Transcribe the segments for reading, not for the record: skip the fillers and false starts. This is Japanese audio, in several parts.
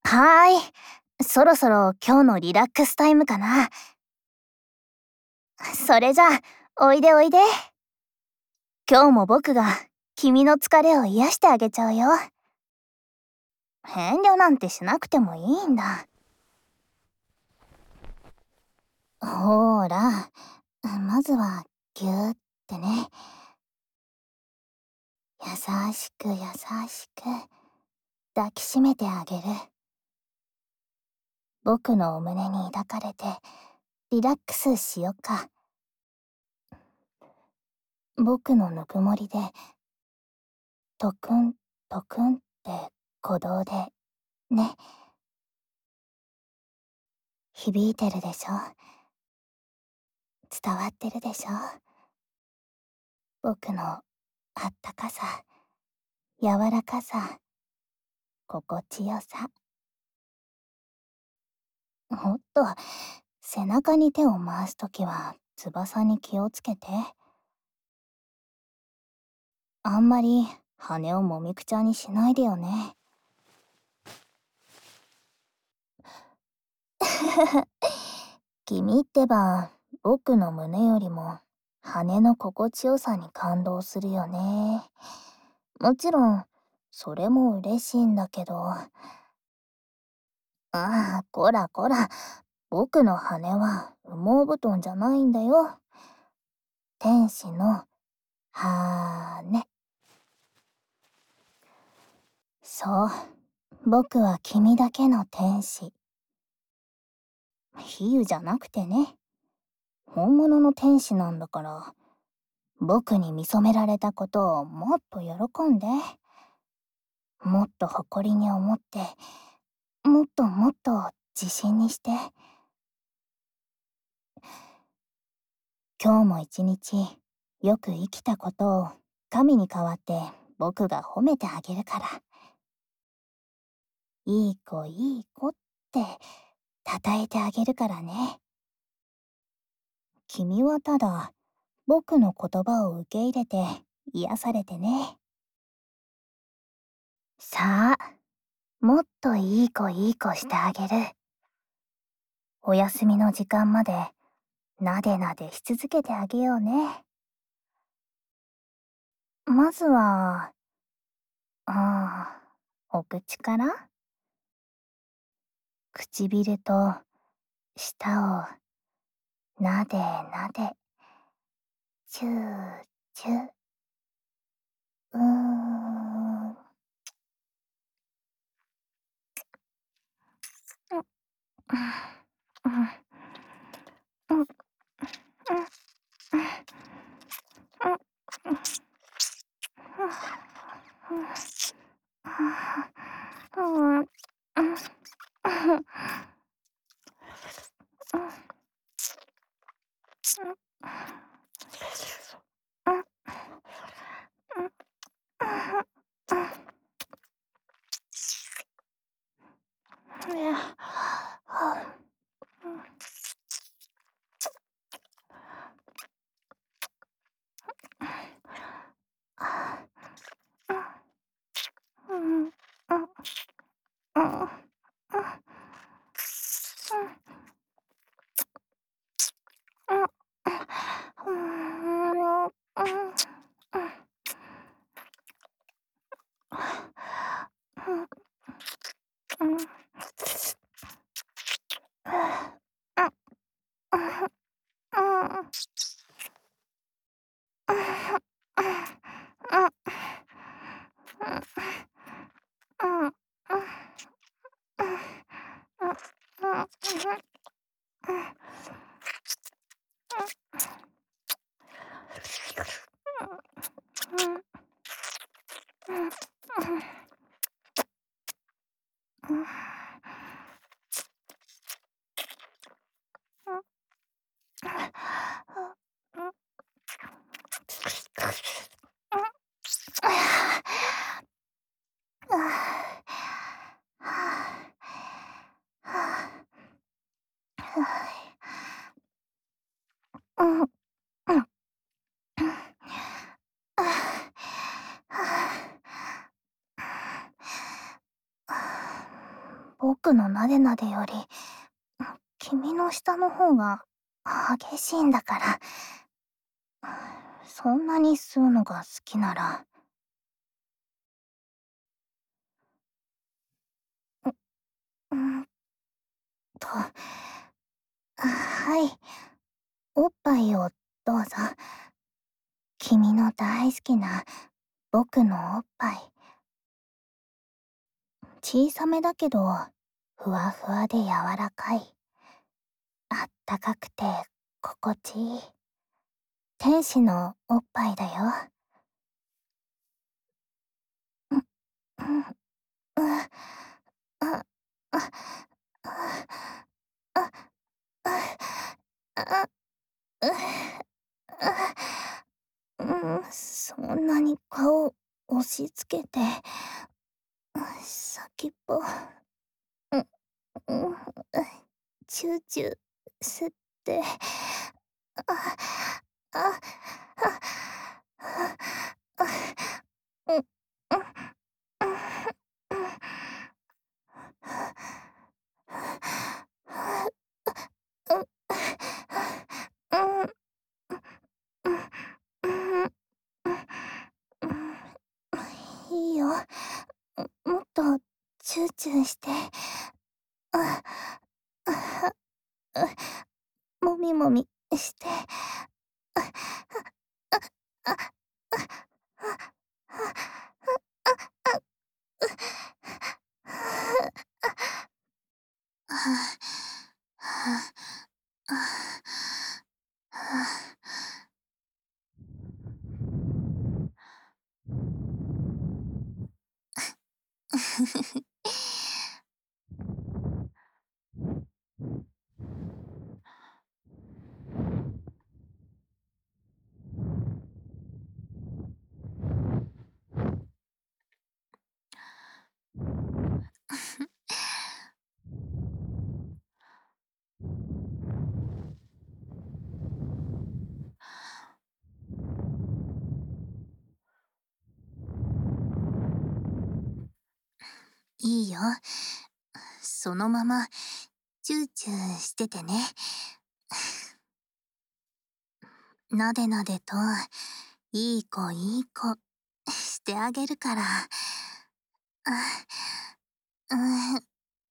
はーい。そろそろ今日のリラックスタイムかな。それじゃあ、おいでおいで。今日も僕が君の疲れを癒してあげちゃうよ。遠慮なんてしなくてもいいんだ。ほーら、まずはぎゅーってね。優しく優しく抱きしめてあげる。僕のお胸に抱かれてリラックスしよっか。僕のぬくもりでトクントクンって鼓動でね、響いてるでしょ。伝わってるでしょ。僕のあったかさ、柔らかさ、心地よさ。もっと背中に手を回すときは翼に気をつけて。あんまり羽をもみくちゃにしないでよね。君ってば僕の胸よりも羽の心地よさに感動するよね。もちろんそれも嬉しいんだけど。ああ、こらこら、僕の羽は羽毛布団じゃないんだよ。天使の羽。そう、僕は君だけの天使。比喩じゃなくてね。本物の天使なんだから、僕に見初められたことをもっと喜んで、もっと誇りに思って、もっともっと自信にして。今日も一日よく生きたことを神に代わって僕が褒めてあげるから。いい子いい子って称えてあげるからね。君はただ僕の言葉を受け入れて癒されてね。さあ、もっといい子いい子してあげる。お休みの時間までなでなでし続けてあげようね。まずは、お口から、唇と舌をなでなで、チューチュー、うーん。 僕のなでなでより、君の舌の方が激しいんだから。そんなに吸うのが好きなら。うんと、はい。おっぱいをどうぞ。君の大好きな僕のおっぱい。小さめだけど、ふわふわで柔らかい。あったかくて心地いい。天使のおっぱいだよ。うん、うん、うん、あ、あ、あ、あ、そんなに顔押し付けて、先っぽ、うん、うん、チューチュー吸って、あ、あ、うん、うん、いいよ。もっとチューチューして。あ、あ、もみもみして。いいよ。そのままチューチューしててね。なでなでと、いい子いい子してあげるから。うん、うん、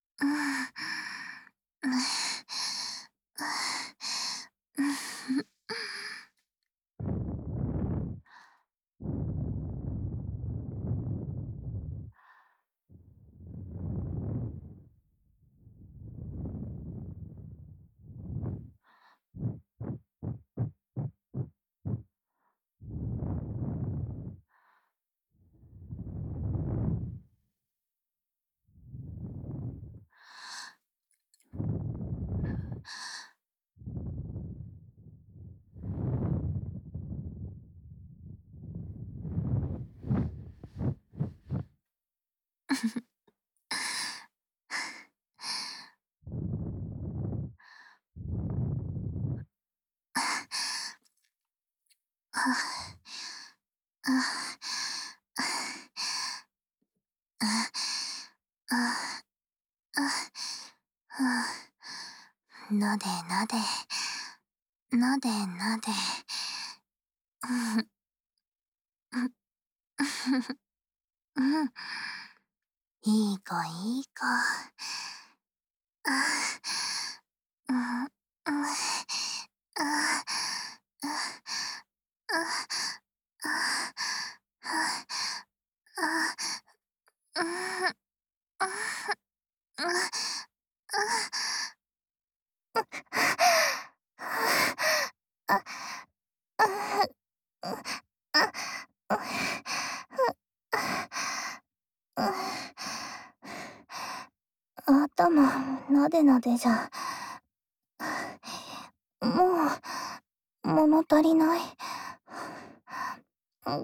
なでなで、なでなで。うん、いい子いい子。うん、うん、頭なでなでじゃ、もう物足りない。うん、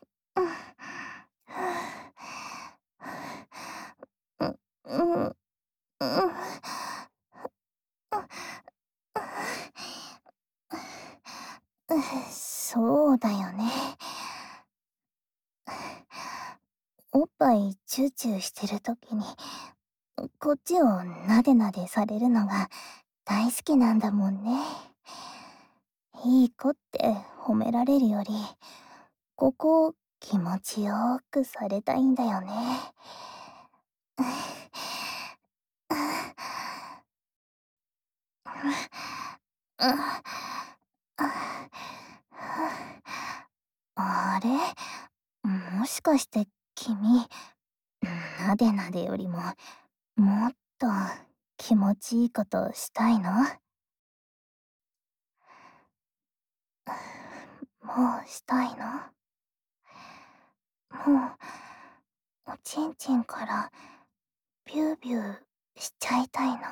うん、うん、そうだよね。おっぱいチューチューしてるときにこっちをなでなでされるのが大好きなんだもんね。いい子って褒められるより、ここを気持ちよくされたいんだよね。あれ、もしかして君、なでなでよりももっと気持ちいいことしたいの？もうしたいの？もう、おちんちんからビュービューしちゃいたいの？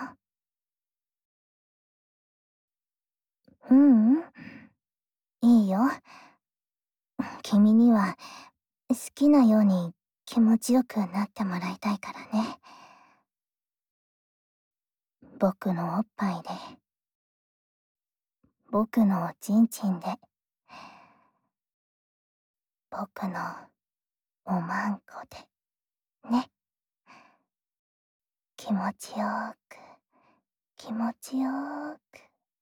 ううん、いいよ。君には好きなように気持ちよくなってもらいたいからね。僕のおっぱいで、僕のおちんちんで、僕のおまんこで、ね。気持ちよく、気持ちよく。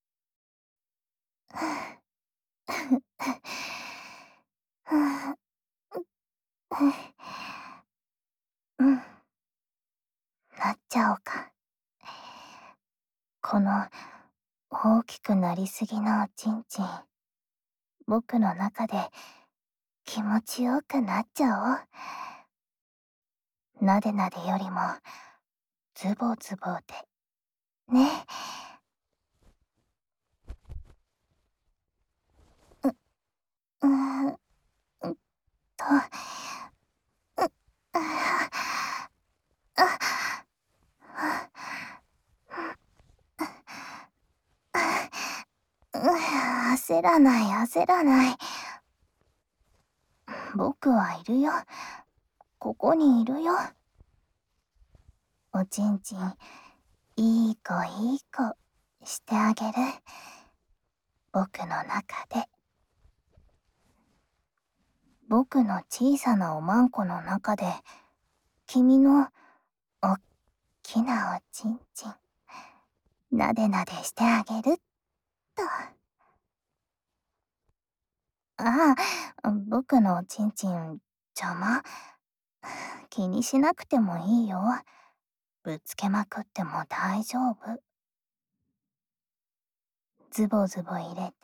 うん、なっちゃおうか。この大きくなりすぎのおちんちん、僕の中で気持ちよくなっちゃおう。なでなでよりもズボズボで、ね。う、うーんと、う、あ、あ、焦らない焦らない。僕はいるよ。ここにいるよ。おちんちん、いい子いい子してあげる。僕の中で。僕の小さなおまんこの中で、君のおっきなおちんちん、なでなでしてあげるっと。ああ、僕のおちんちん邪魔？気にしなくてもいいよ。ぶつけまくっても大丈夫。ズボズボ入れて、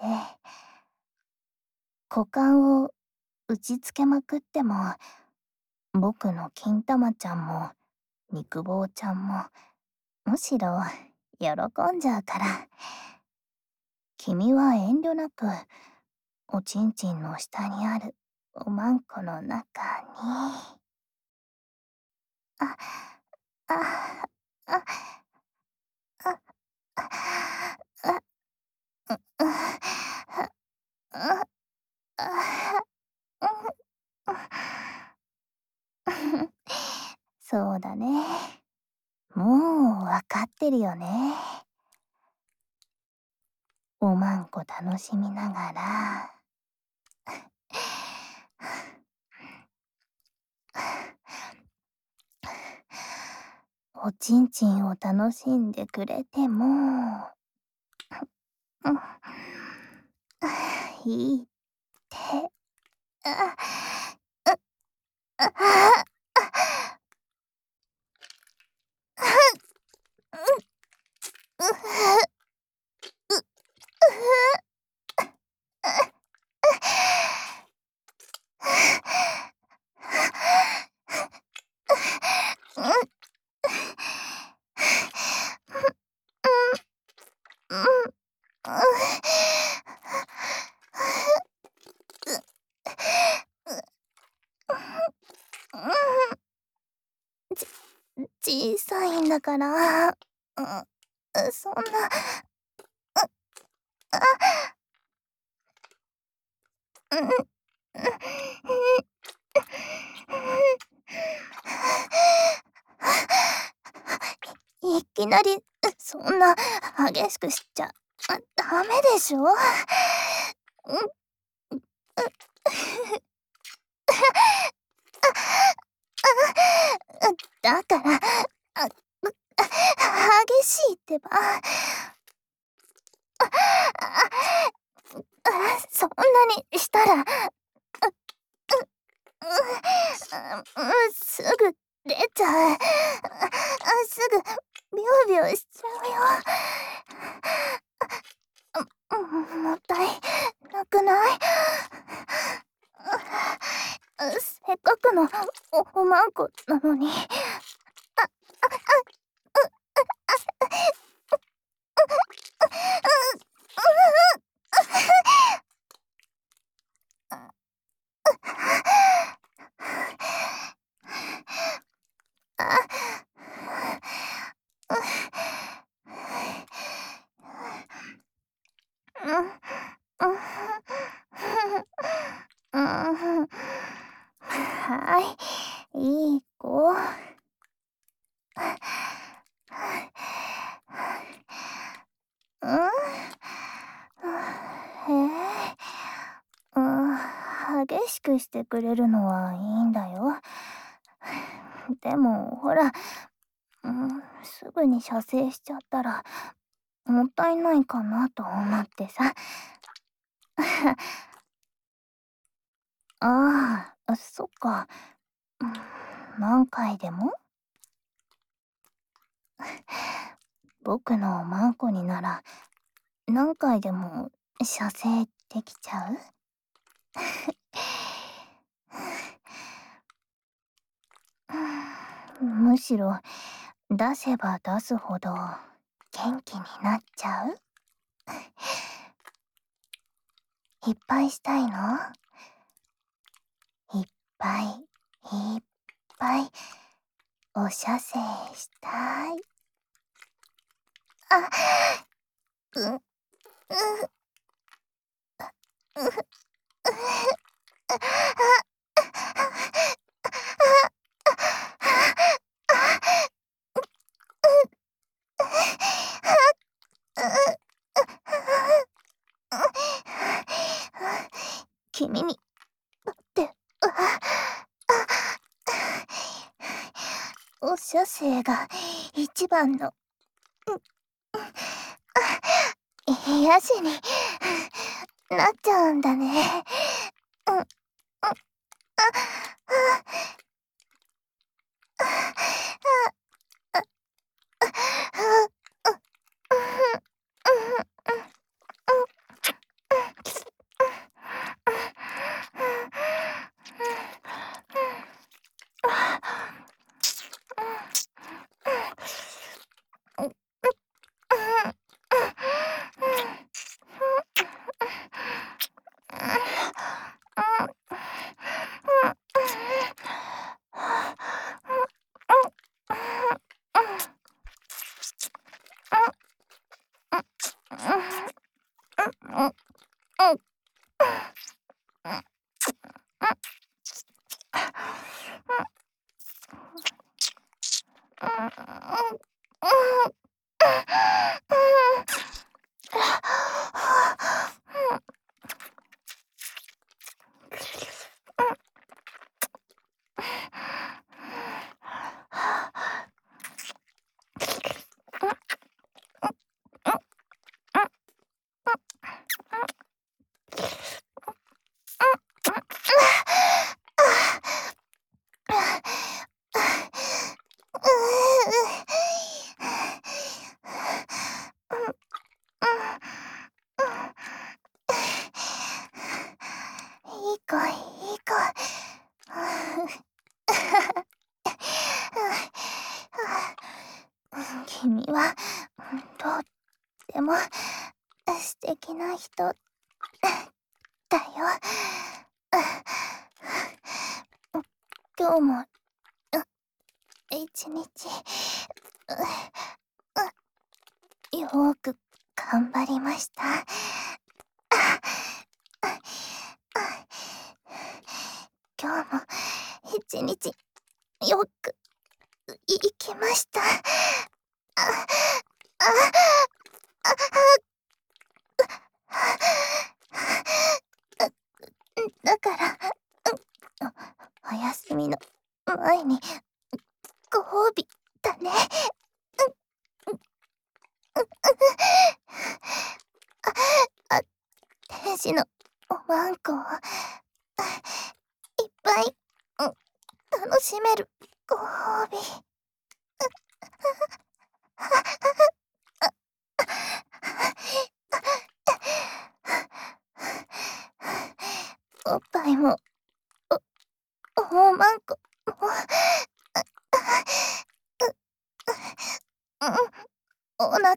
股間を打ちつけまくっても、僕の金玉ちゃんも肉棒ちゃんも、むしろ喜んじゃうから。君は遠慮なく、おちんちんの下にあるおまんこの中に、あ、あ、あ、あ、あ、あ、そうだね。もうわかってるよね。おまんこ楽しみながら、おちんちんを楽しんでくれても、うん、いいって。あ、あ、あ、小さいんだから、そんな、いきなりそんな激しくしちゃダメでしょ。だから、 てば。そんなにしたら、すぐ出ちゃう。すぐビョービョーしちゃうよ。もったいなくない？せっかくのおまんこなのに。はい、いい子。激しくしてくれるのはいいんだよ。でもほら、すぐに射精しちゃったらもったいないかなと思ってさ。ああ、そっか。何回でも？僕のマンコになら何回でも射精できちゃう？むしろ出せば出すほど元気になっちゃう？いっぱいしたいの？いっぱいいっぱいお射精したい。う、う、う、君にだってお射精が一番の癒しになっちゃうんだね。いい子いい子。君はとっても素敵な人だよ。今日も一日よーく頑張りました。今日も一日よく生きました。だからお休みの前にご褒美だね。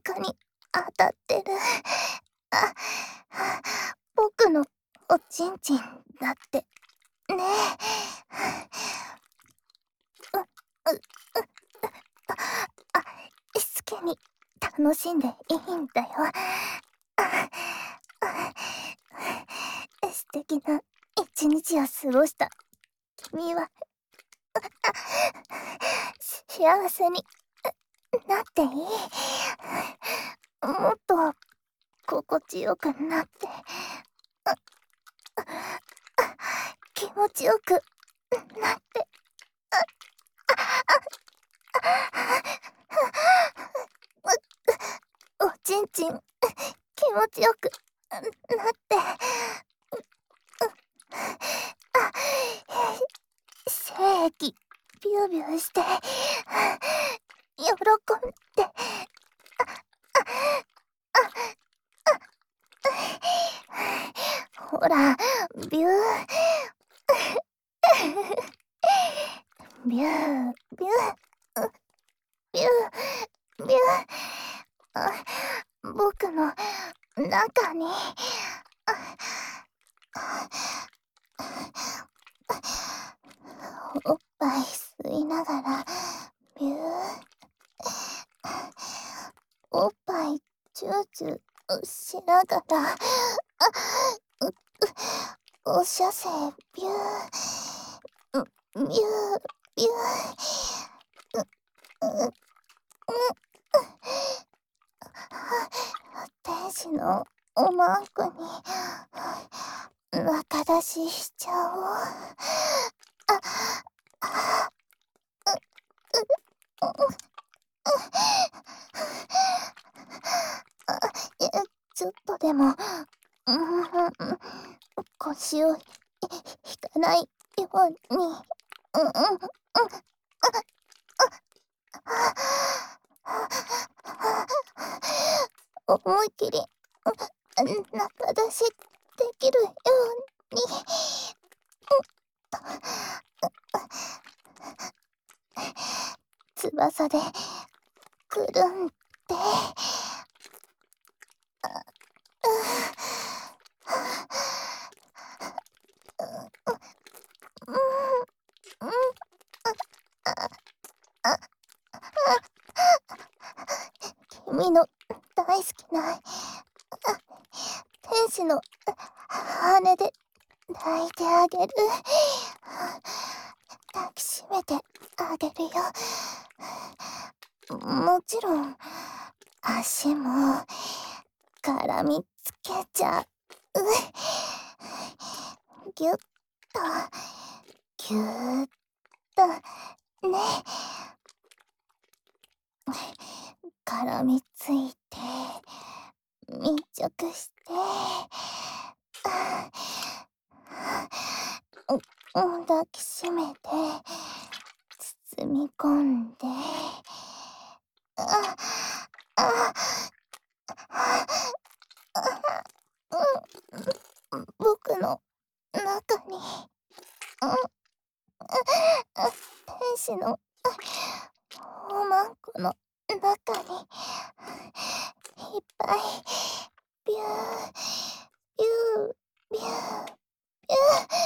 腹に当たってる。あ、僕のおちんちんだってね。う、う、あ、好きに楽しんでいいんだよ。素敵な一日を過ごした君は幸せになっていい。もっと心地よくなって気持ちよくなっておちんちん気持ちよくなって精液ビュービューして喜んでほらビュービュービュービュービュー僕の中におっぱい吸いながらビューおっぱいチューチューしながらお射精ビュービュービュー天使のおまんこに仲出ししちゃおう。ちょっとでも腰を引かないように思いっきり仲出しできるように翼でくるんで君の大好きな天使の羽で抱いてあげる。抱きしめてあげるよ。もちろん足も絡みつけちゃう。ぎゅっとぎゅーっとね。絡みついて密着して抱きしめて包み込んで僕の中に天使のおまんこの中にいっぱいビュービュービュービュ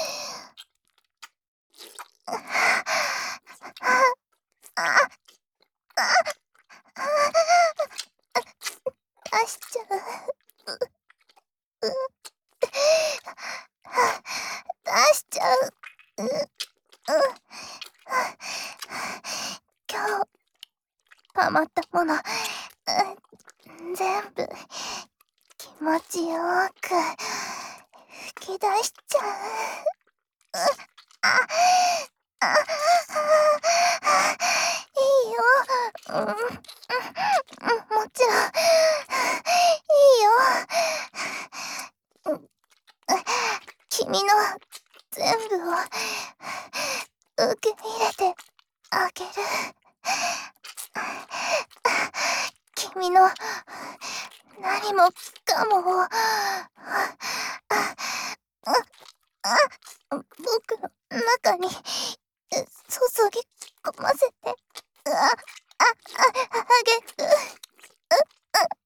ー出しちゃう。出しちゃう。今日溜まったもの全部気持ちよく吹き出しちゃう。いいよ。もちろんいいよ。君の全部を受け入れてあげる。君の何もかもを僕の中に注ぎ込ませてあげる。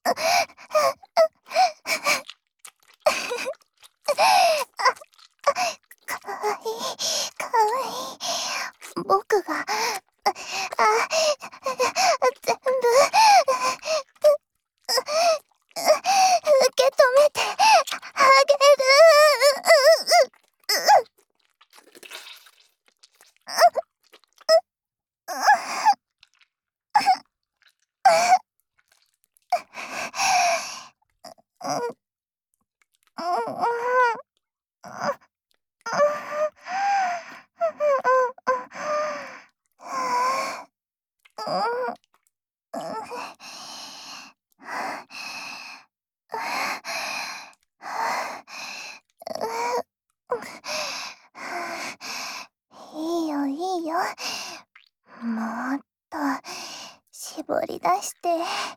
いいよいいよ。もっと絞り出して。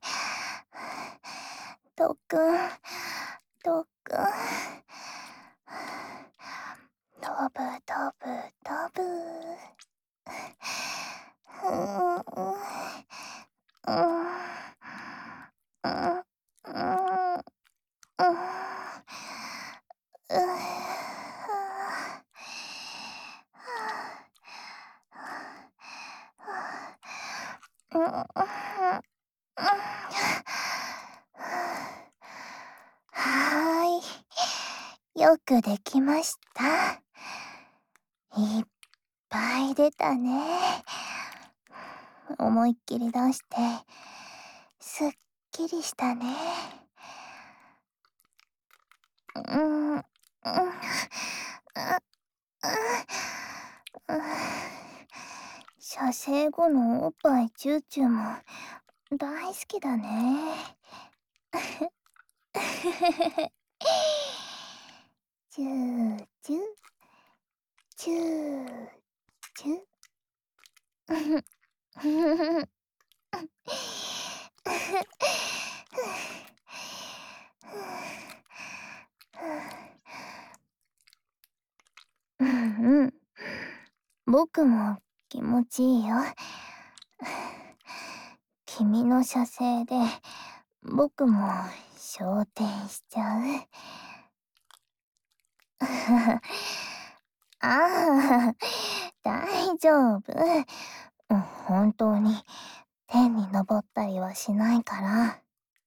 とっくん、とっくん。飛ぶ飛ぶ飛ぶ。うんうんうんうんはーい。よくできました。いっぱい出たね。思いっきり出して、すっきりしたね。うん、うん、射精後のおっぱいチューチューも大好きだね。チューチュー、チューチュー。うんうん。僕も気持ちいいよ。君の射精で僕も昇天しちゃう。ああ、大丈夫。本当に天に昇ったりはしないから。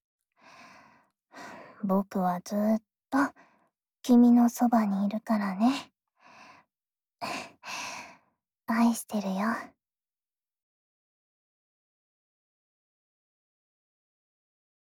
僕はずっと君のそばにいるからね。愛してるよ。